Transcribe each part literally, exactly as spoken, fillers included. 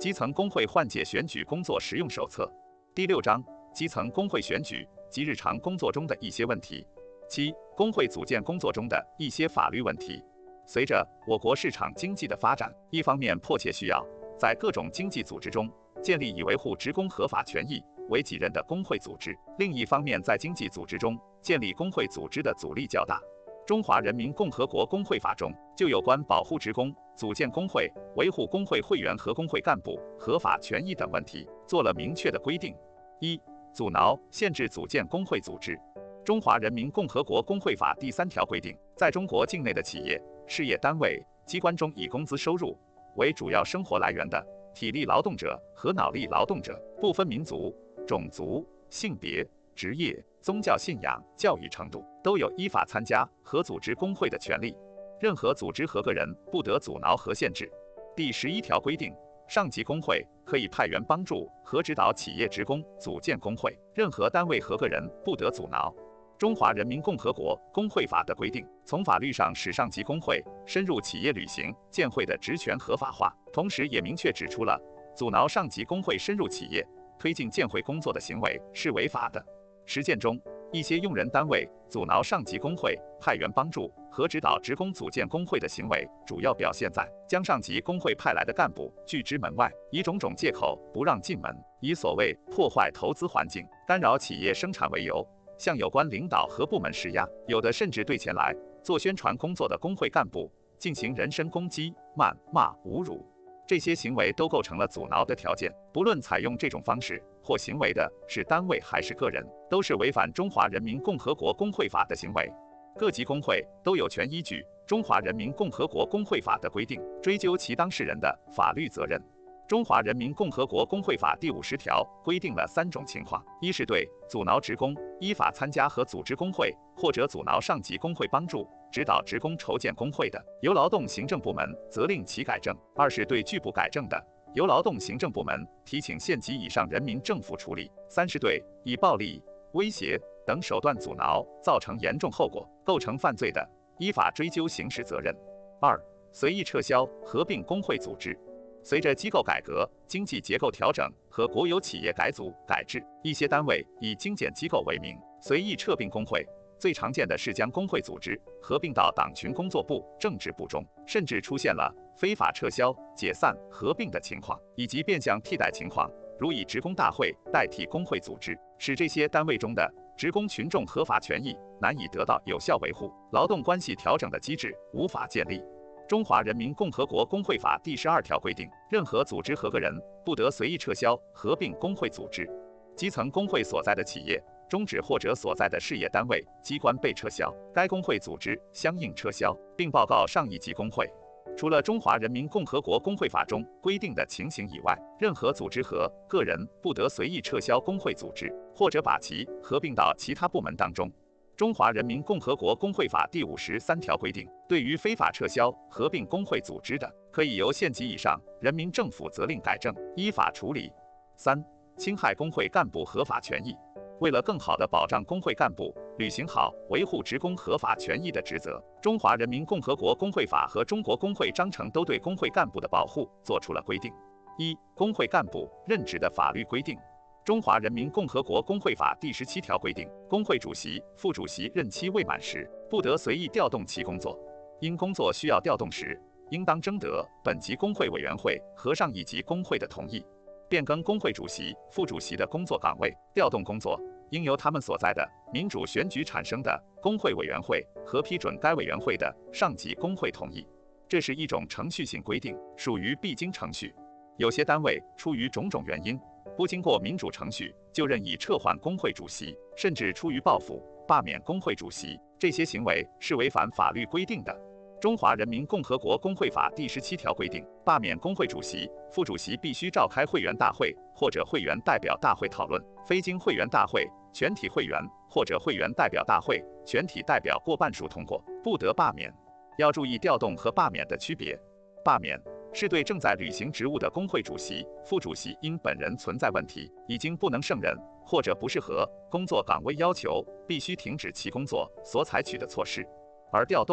基层工会换届选举工作实用手册第六章基层工会选举及日常工作中的一些问题。七、工会组建工作中的一些法律问题。随着我国市场经济的发展，一方面迫切需要在各种经济组织中建立以维护职工合法权益为己任的工会组织，另一方面在经济组织中建立工会组织的阻力较大。中华人民共和国工会法中就有关保护职工、组建工会、维护工会会员和工会干部合法权益等问题做了明确的规定。一、阻挠、限制组建工会组织。中华人民共和国工会法第三条规定，在中国境内的企业、事业单位、机关中以工资收入为主要生活来源的体力劳动者和脑力劳动者，不分民族、种族、性别、职业、宗教信仰、教育程度，都有依法参加和组织工会的权利。任何组织和个人不得阻挠和限制。第十一条规定，上级工会可以派员帮助和指导企业职工组建工会，任何单位和个人不得阻挠。中华人民共和国工会法的规定，从法律上使上级工会深入企业履行建会的职权合法化，同时也明确指出了阻挠上级工会深入企业推进建会工作的行为是违法的。实践中，一些用人单位阻挠上级工会派员帮助和指导职工组建工会的行为，主要表现在将上级工会派来的干部拒之门外，以种种借口不让进门，以所谓破坏投资环境、干扰企业生产为由，向有关领导和部门施压，有的甚至对前来做宣传工作的工会干部进行人身攻击、谩骂、侮辱。这些行为都构成了阻挠的条件，不论采用这种方式或行为的是单位还是个人，都是违反中华人民共和国工会法的行为。各级工会都有权依据中华人民共和国工会法的规定，追究其当事人的法律责任。中华人民共和国工会法第五十条规定了三种情况：一是对阻挠职工依法参加和组织工会，或者阻挠上级工会帮助指导职工筹建工会的，由劳动行政部门责令其改正；二是对拒不改正的，由劳动行政部门提请县级以上人民政府处理；三是对以暴力、威胁等手段阻挠，造成严重后果，构成犯罪的，依法追究刑事责任。二、随意撤销、合并工会组织。随着机构改革、经济结构调整和国有企业改组改制，一些单位以精简机构为名，随意撤并工会。最常见的是将工会组织合并到党群工作部、政治部中，甚至出现了非法撤销、解散、合并的情况，以及变相替代情况，如以职工大会代替工会组织，使这些单位中的职工群众合法权益难以得到有效维护，劳动关系调整的机制无法建立。中华人民共和国工会法第十二条规定，任何组织和个人不得随意撤销、合并工会组织。基层工会所在的企业、终止或者所在的事业单位、机关被撤销，该工会组织相应撤销，并报告上一级工会。除了中华人民共和国工会法中规定的情形以外，任何组织和个人不得随意撤销工会组织，或者把其合并到其他部门当中。中华人民共和国工会法第五十三条规定，对于非法撤销、合并工会组织的，可以由县级以上人民政府责令改正，依法处理。三、侵害工会干部合法权益。为了更好地保障工会干部履行好维护职工合法权益的职责，中华人民共和国工会法和中国工会章程都对工会干部的保护作出了规定。一、工会干部任职的法律规定。中华人民共和国工会法第十七条规定，工会主席、副主席任期未满时，不得随意调动其工作。因工作需要调动时，应当征得本级工会委员会和上一级工会的同意。变更工会主席、副主席的工作岗位，调动工作，应由他们所在的民主选举产生的工会委员会和批准该委员会的上级工会同意。这是一种程序性规定，属于必经程序。有些单位出于种种原因，不经过民主程序就任意撤换工会主席，甚至出于报复罢免工会主席，这些行为是违反法律规定的。中华人民共和国工会法第十七条规定，罢免工会主席、副主席必须召开会员大会或者会员代表大会讨论，非经会员大会全体会员或者会员代表大会全体代表过半数通过，不得罢免。要注意调动和罢免的区别。罢免是对正在履行职务的工会主席、副主席因本人存在问题，已经不能胜任或者不适合工作岗位要求，必须停止其工作所采取的措施；而调动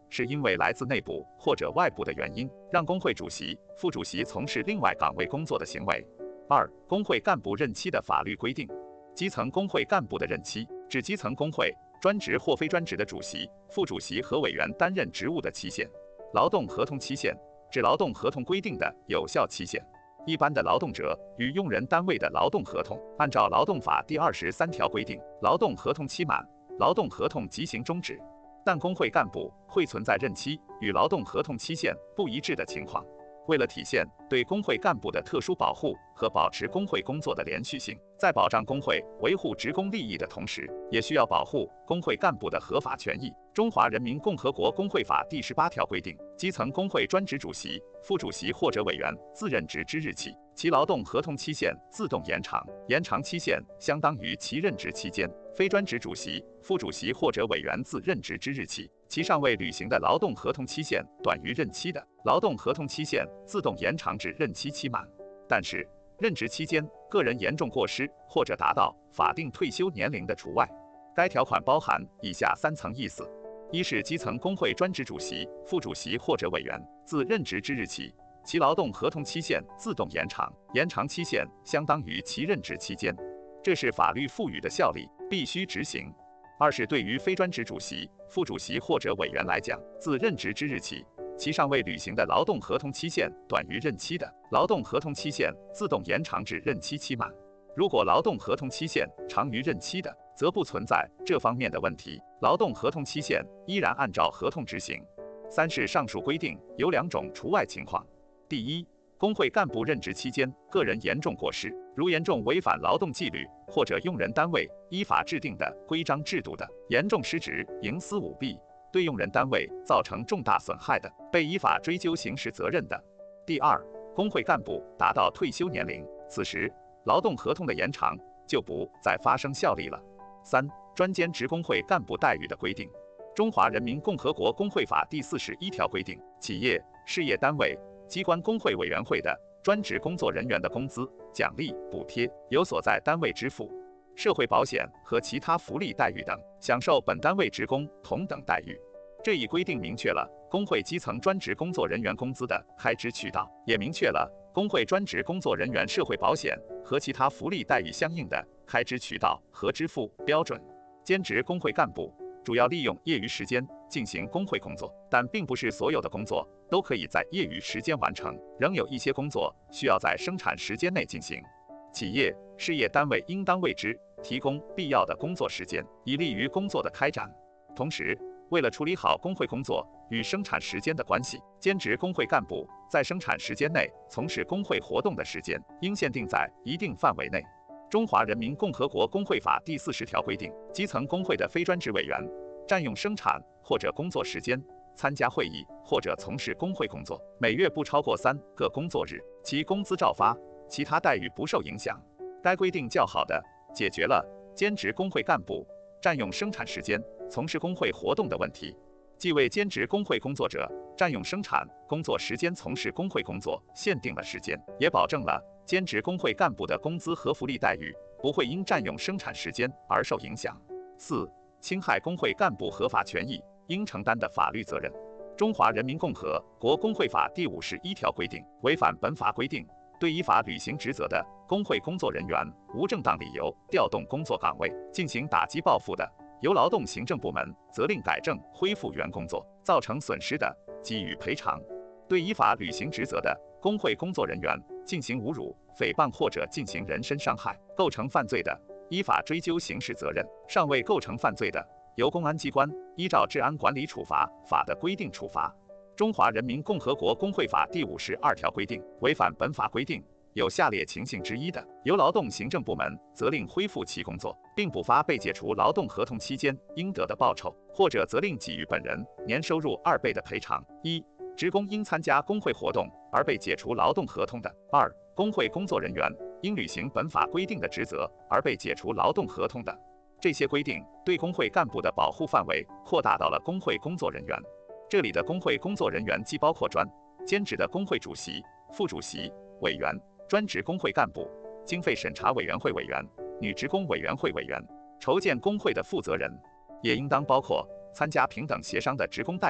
是因为来自内部或者外部的原因，让工会主席、副主席从事另外岗位工作的行为。二、工会干部任期的法律规定。基层工会干部的任期，指基层工会专职或非专职的主席、副主席和委员担任职务的期限。劳动合同期限，指劳动合同规定的有效期限。一般的劳动者与用人单位的劳动合同，按照劳动法第二十三条规定，劳动合同期满，劳动合同即行终止。但工会干部会存在任期与劳动合同期限不一致的情况。为了体现对工会干部的特殊保护和保持工会工作的连续性，在保障工会维护职工利益的同时，也需要保护工会干部的合法权益。中华人民共和国工会法第十八条规定，基层工会专职主席、副主席或者委员自任职之日起，其劳动合同期限自动延长，延长期限相当于其任职期间；非专职主席、副主席或者委员自任职之日起，其尚未履行的劳动合同期限短于任期的，劳动合同期限自动延长至任期期满。但是，任职期间个人严重过失或者达到法定退休年龄的除外。该条款包含以下三层意思：一是基层工会专职主席、副主席或者委员自任职之日起，其劳动合同期限自动延长，延长期限相当于其任职期间，这是法律赋予的效力，必须执行。二是对于非专职主席、副主席或者委员来讲，自任职之日起，其尚未履行的劳动合同期限短于任期的，劳动合同期限自动延长至任期期满。如果劳动合同期限长于任期的，则不存在这方面的问题，劳动合同期限依然按照合同执行。三是上述规定有两种除外情况：第一，工会干部任职期间个人严重过失，如严重违反劳动纪律或者用人单位依法制定的规章制度的，严重失职、营私舞弊，对用人单位造成重大损害的，被依法追究刑事责任的。第二，工会干部达到退休年龄，此时劳动合同的延长就不再发生效力了。三、专兼职工会干部待遇的规定。中华人民共和国工会法第四十一条规定，企业、事业单位、机关工会委员会的专职工作人员的工资、奖励、补贴由所在单位支付，社会保险和其他福利待遇等，享受本单位职工同等待遇。这一规定明确了工会基层专职工作人员工资的开支渠道，也明确了工会专职工作人员社会保险和其他福利待遇相应的开支渠道和支付标准。兼职工会干部主要利用业余时间进行工会工作，但并不是所有的工作都可以在业余时间完成，仍有一些工作需要在生产时间内进行。企业、事业单位应当为之提供必要的工作时间，以利于工作的开展。同时，为了处理好工会工作与生产时间的关系，兼职工会干部在生产时间内从事工会活动的时间应限定在一定范围内。中华人民共和国工会法第四十条规定，基层工会的非专职委员占用生产或者工作时间参加会议或者从事工会工作，每月不超过三个工作日，其工资照发，其他待遇不受影响。该规定较好地解决了兼职工会干部占用生产时间从事工会活动的问题，既为兼职工会工作者占用生产工作时间从事工会工作限定了时间，也保证了兼职工会干部的工资和福利待遇不会因占用生产时间而受影响。四、侵害工会干部合法权益应承担的法律责任。中华人民共和国工会法第五十一条规定，违反本法规定，对依法履行职责的工会工作人员无正当理由调动工作岗位进行打击报复的，由劳动行政部门责令改正恢复原工作，造成损失的，给予赔偿。对依法履行职责的工会工作人员进行侮辱、诽谤或者进行人身伤害，构成犯罪的，依法追究刑事责任；尚未构成犯罪的，由公安机关依照治安管理处罚法的规定处罚。中华人民共和国工会法第五十二条规定，违反本法规定有下列情形之一的，由劳动行政部门责令恢复其工作，并补发被解除劳动合同期间应得的报酬，或者责令给予本人年收入二倍的赔偿。一、职工因参加工会活动而被解除劳动合同的；二、工会工作人员因履行本法规定的职责而被解除劳动合同的。这些规定对工会干部的保护范围扩大到了工会工作人员。这里的工会工作人员既包括专、兼职的工会主席、副主席、委员、专职工会干部、经费审查委员会委员、女职工委员会委员、筹建工会的负责人，也应当包括参加平等协商的职工代表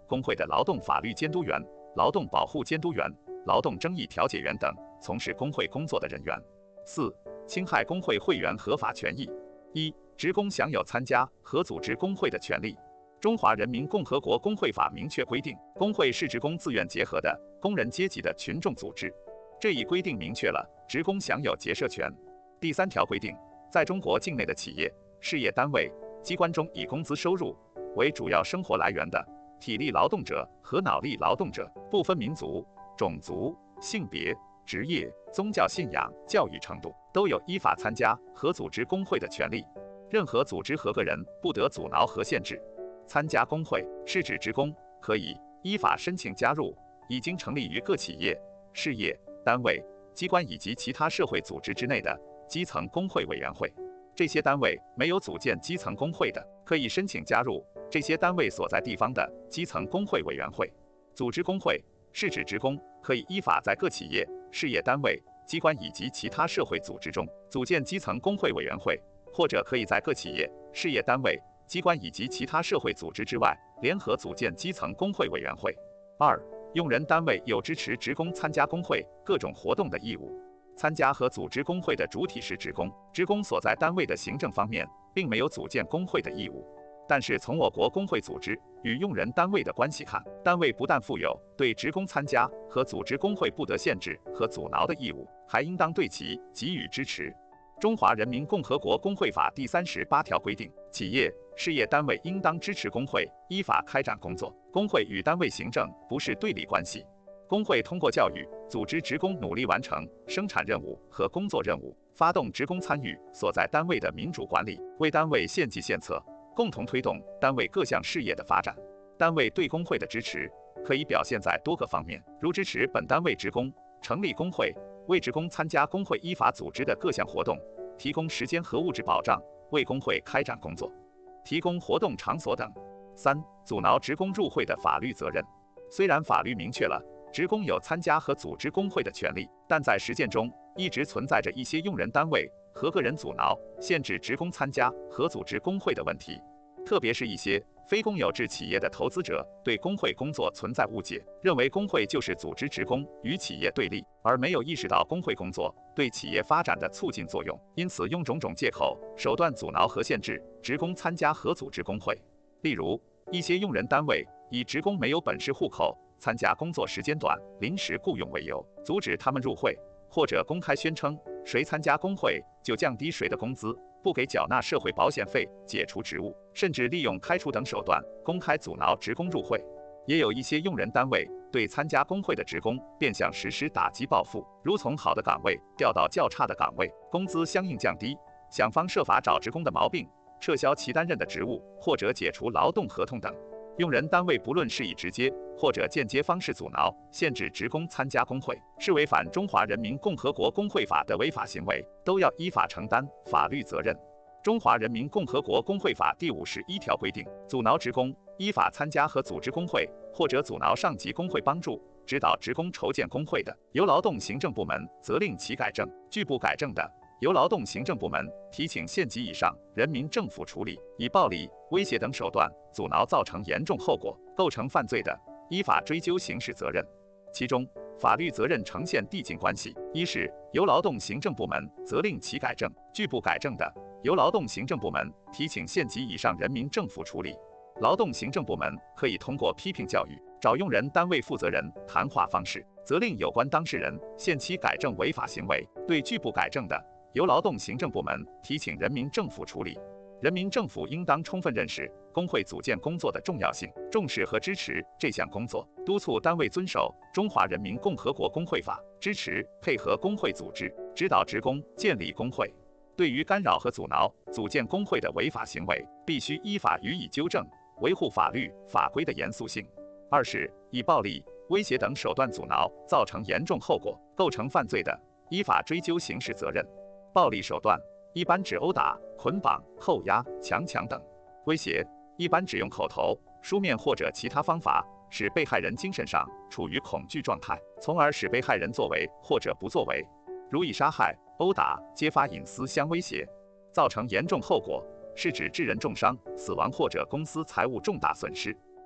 工会的劳动法律监督员、劳动保护监督员、劳动争议调解员等从事工会工作的人员。四、侵害工会会员合法权益。一、职工享有参加和组织工会的权利。中华人民共和国工会法明确规定，工会是职工自愿结合的工人阶级的群众组织。这一规定明确了职工享有结社权。第三条规定，在中国境内的企业、事业单位、机关中以工资收入为主要生活来源的体力劳动者和脑力劳动者，不分民族、种族、性别、职业、宗教信仰、教育程度，都有依法参加和组织工会的权利。任何组织和个人不得阻挠和限制。参加工会是指职工可以依法申请加入已经成立于各企业、事业单位、机关以及其他社会组织之内的基层工会委员会。这些单位没有组建基层工会的，可以申请加入这些单位所在地方的基层工会委员会。组织工会是指职工可以依法在各企业、事业单位、机关以及其他社会组织中组建基层工会委员会，或者可以在各企业、事业单位、机关以及其他社会组织之外联合组建基层工会委员会。二、用人单位有支持职工参加工会各种活动的义务。参加和组织工会的主体是职工，职工所在单位的行政方面并没有组建工会的义务。但是从我国工会组织与用人单位的关系看，单位不但负有对职工参加和组织工会不得限制和阻挠的义务，还应当对其给予支持。中华人民共和国工会法第三十八条规定，企业、事业单位应当支持工会依法开展工作，工会与单位行政不是对立关系。工会通过教育、组织职工努力完成生产任务和工作任务，发动职工参与所在单位的民主管理，为单位献计献策，共同推动单位各项事业的发展。单位对工会的支持可以表现在多个方面，如支持本单位职工成立工会，为职工参加工会依法组织的各项活动提供时间和物质保障，为工会开展工作提供活动场所等。三、阻挠职工入会的法律责任。虽然法律明确了职工有参加和组织工会的权利，但在实践中一直存在着一些用人单位和个人阻挠、限制职工参加和组织工会的问题。特别是一些非公有制企业的投资者对工会工作存在误解，认为工会就是组织职工与企业对立，而没有意识到工会工作对企业发展的促进作用，因此用种种借口手段阻挠和限制职工参加和组织工会。例如，一些用人单位以职工没有本市户口、参加工作时间短、临时雇佣为由，阻止他们入会，或者公开宣称谁参加工会就降低谁的工资，不给缴纳社会保险费，解除职务，甚至利用开除等手段公开阻挠职工入会。也有一些用人单位对参加工会的职工变相实施打击报复，如从好的岗位调到较差的岗位，工资相应降低，想方设法找职工的毛病，撤销其担任的职务，或者解除劳动合同等。用人单位不论是以直接或者间接方式阻挠、限制职工参加工会，是违反中华人民共和国工会法的违法行为，都要依法承担法律责任。中华人民共和国工会法第五十一条规定，阻挠职工依法参加和组织工会，或者阻挠上级工会帮助、指导职工筹建工会的，由劳动行政部门责令其改正；拒不改正的，由劳动行政部门提请县级以上人民政府处理。以暴力、威胁等手段阻挠造成严重后果，构成犯罪的，依法追究刑事责任。其中，法律责任呈现递进关系：一是由劳动行政部门责令其改正；拒不改正的，由劳动行政部门提请县级以上人民政府处理。劳动行政部门可以通过批评教育、找用人单位负责人谈话方式，责令有关当事人限期改正违法行为；对拒不改正的，由劳动行政部门提请人民政府处理。人民政府应当充分认识工会组建工作的重要性，重视和支持这项工作，督促单位遵守《中华人民共和国工会法》，支持配合工会组织，指导职工建立工会。对于干扰和阻挠组建工会的违法行为，必须依法予以纠正，维护法律法规的严肃性。二是以暴力、威胁等手段阻挠，造成严重后果，构成犯罪的，依法追究刑事责任。暴力手段一般指殴打、捆绑、扣押、强抢等；威胁一般指用口头、书面或者其他方法，使被害人精神上处于恐惧状态，从而使被害人作为或者不作为。如以杀害、殴打、揭发隐私相威胁，造成严重后果，是指致人重伤、死亡或者公私财物重大损失。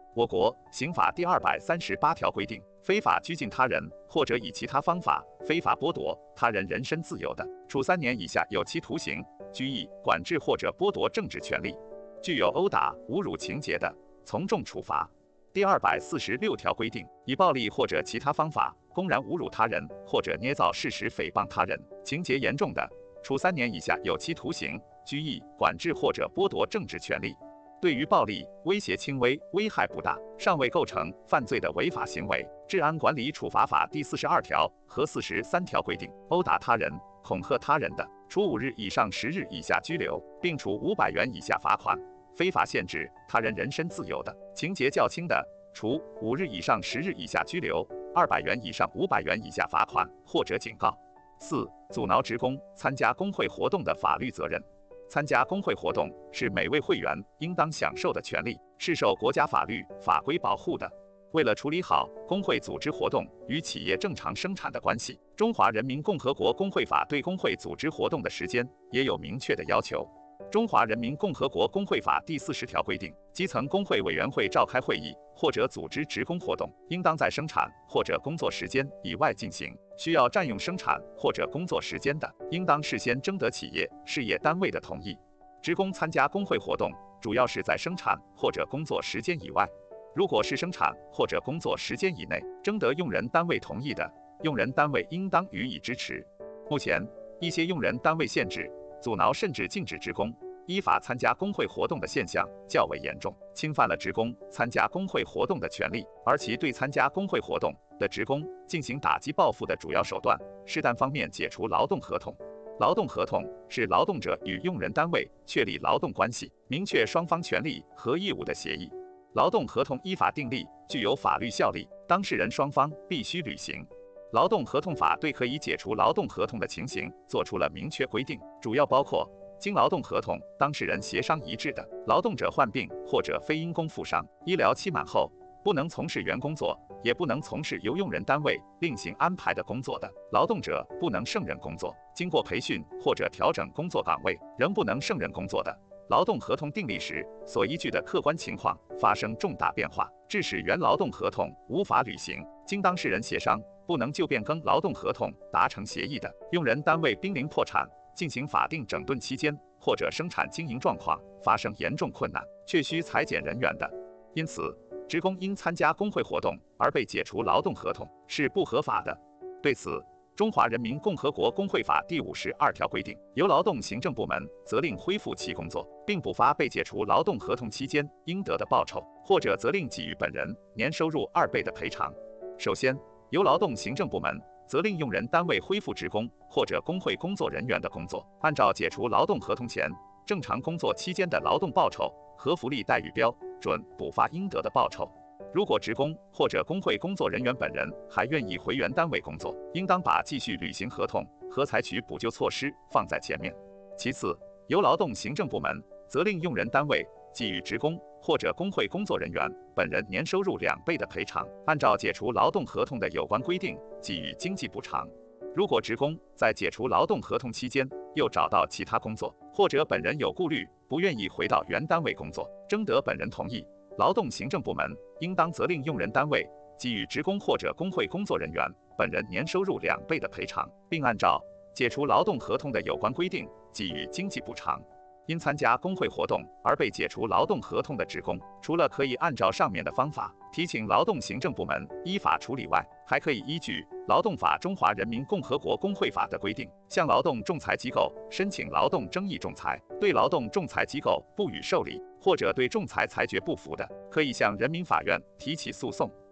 我国刑法第二百三十八条规定，非法拘禁他人或者以其他方法非法剥夺他人人身自由的，处三年以下有期徒刑、拘役、管制或者剥夺政治权利；具有殴打、侮辱情节的，从重处罚。第二百四十六条规定，以暴力或者其他方法公然侮辱他人或者捏造事实诽谤他人，情节严重的，处三年以下有期徒刑、拘役、管制或者剥夺政治权利。对于暴力、威胁轻微、危害不大、尚未构成犯罪的违法行为，《治安管理处罚法》第四十二条和四十三条规定，殴打他人、恐吓他人的，处五日以上十日以下拘留，并处五百元以下罚款；非法限制他人人身自由的，情节较轻的，处五日以上十日以下拘留，二百元以上五百元以下罚款或者警告。四、阻挠职工参加工会活动的法律责任。参加工会活动是每位会员应当享受的权利，是受国家法律法规保护的。为了处理好工会组织活动与企业正常生产的关系，《中华人民共和国工会法》对工会组织活动的时间也有明确的要求。《中华人民共和国工会法》第四十条规定，基层工会委员会召开会议或者组织职工活动，应当在生产或者工作时间以外进行。需要占用生产或者工作时间的，应当事先征得企业、事业单位的同意。职工参加工会活动，主要是在生产或者工作时间以外。如果是生产或者工作时间以内，征得用人单位同意的，用人单位应当予以支持。目前，一些用人单位限制、阻挠甚至禁止职工依法参加工会活动的现象较为严重，侵犯了职工参加工会活动的权利，而其对参加工会活动的职工进行打击报复的主要手段是单方面解除劳动合同。劳动合同是劳动者与用人单位确立劳动关系、明确双方权利和义务的协议。劳动合同依法订立，具有法律效力，当事人双方必须履行。劳动合同法对可以解除劳动合同的情形作出了明确规定，主要包括经劳动合同当事人协商一致的，劳动者患病或者非因公负伤、医疗期满后不能从事原工作，也不能从事由用人单位另行安排的工作的，劳动者不能胜任工作，经过培训或者调整工作岗位仍不能胜任工作的，劳动合同订立时所依据的客观情况发生重大变化，致使原劳动合同无法履行，经当事人协商不能就变更劳动合同达成协议的，用人单位濒临破产进行法定整顿期间，或者生产经营状况发生严重困难，确需裁减人员的。因此，职工因参加工会活动而被解除劳动合同是不合法的。对此，《中华人民共和国工会法》第五十二条规定，由劳动行政部门责令恢复其工作，并补发被解除劳动合同期间应得的报酬，或者责令给予本人年收入二倍的赔偿。首先，由劳动行政部门责令用人单位恢复职工或者工会工作人员的工作，按照解除劳动合同前正常工作期间的劳动报酬和福利待遇标准补发应得的报酬。如果职工或者工会工作人员本人还愿意回原单位工作，应当把继续履行合同和采取补救措施放在前面。其次，由劳动行政部门责令用人单位给予职工或者工会工作人员本人年收入两倍的赔偿，按照解除劳动合同的有关规定给予经济补偿。如果职工在解除劳动合同期间又找到其他工作，或者本人有顾虑，不愿意回到原单位工作，征得本人同意，劳动行政部门应当责令用人单位给予职工或者工会工作人员本人年收入两倍的赔偿，并按照解除劳动合同的有关规定给予经济补偿。因参加工会活动而被解除劳动合同的职工，除了可以按照上面的方法提请劳动行政部门依法处理外，还可以依据《劳动法》《中华人民共和国工会法》的规定，向劳动仲裁机构申请劳动争议仲裁。对劳动仲裁机构不予受理，或者对仲裁裁决不服的，可以向人民法院提起诉讼。